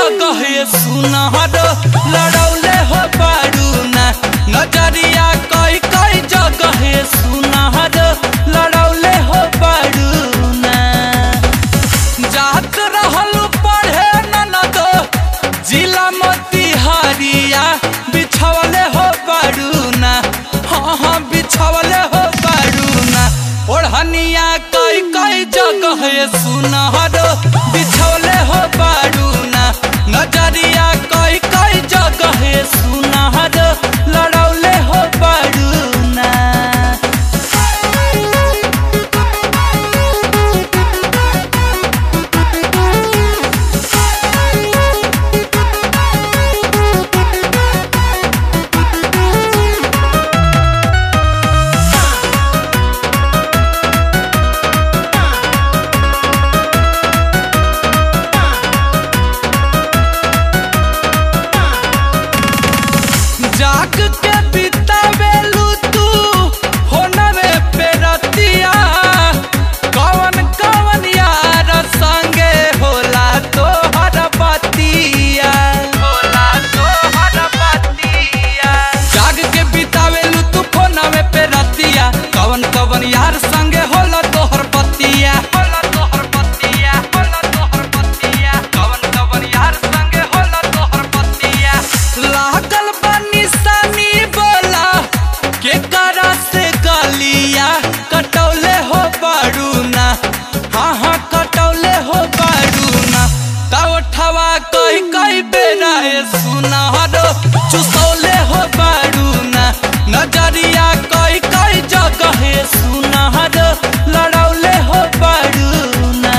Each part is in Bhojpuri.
जगह सुनहर लड़ौले हो बारू ना नजरिया कई कई जगह सुनहर लड़ौले हो बारू ना जात रहल पढ़े ननद जिला मोतिहारिया बिछवले हो बारू ना हाँ बिछवले हो बारू ना ओढ़निया कई कई जगह सुनहर बिछवले हो बारू ना नजरिया कई कई जगह सुनहर लड़ौले हो बारू ना जाग के बितावेलू तू होनवे पे रतिया कवन कवन यार संगे होला तोहर बतिया जाग के बितावेलू तू होनवे पे रतिया कवन कवन यार संगे होला तोहर बतिया कवन कवन यार संगे होला तोहर बतिया लागल के करा से गलिया कटौले हो बारू ना हाँ कटौले हो बारू ना तावठवा कई कई बेरा सुनहर चुसौले हो बारू ना नजरिया कई कई जगह सुनहर लड़ौले हो बारू ना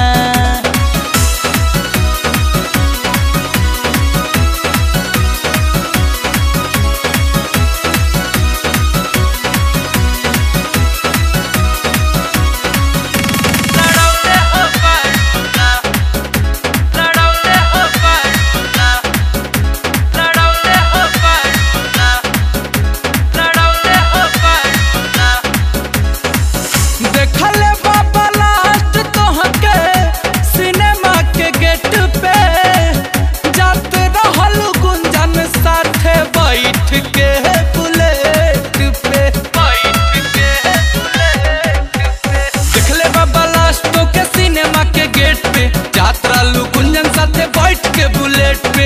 देखले बाबा लास्ट तोहके सिनेमा के गेट पे जात रहल गुंजन साथे बैठ के बुलेट पे देखले बाबा लास्ट तोहके सिनेमा के गेट पे जात रहल गुंजन साथे बैठ के बुलेट पे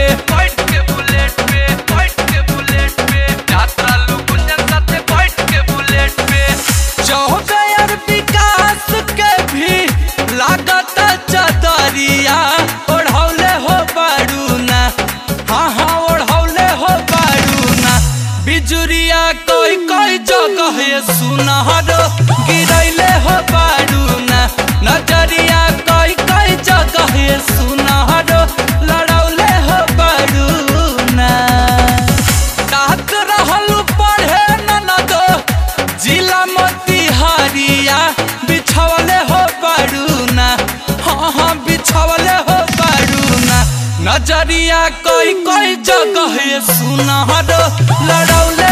जात रहल गुंजन साथे बैठ के बुलेट पे चौहर विकास के भी लागत चदरिया ओढ़ौले हो बारू ना हाँ ओढ़ौले हो बारू ना बिजुरिया कोई कोई जगह सुनहर गिरैले हो बारू ना नजरिया कोई कोई जगह सुनहर लड़ौले हो बारू ना तात रहल पढ़े ननद जिला मोतिहारिया बिछवले हो बारू ना हाँ बिछवले हो बारू ना नजरिया कोई कोई जगह सुनहर लड़ौले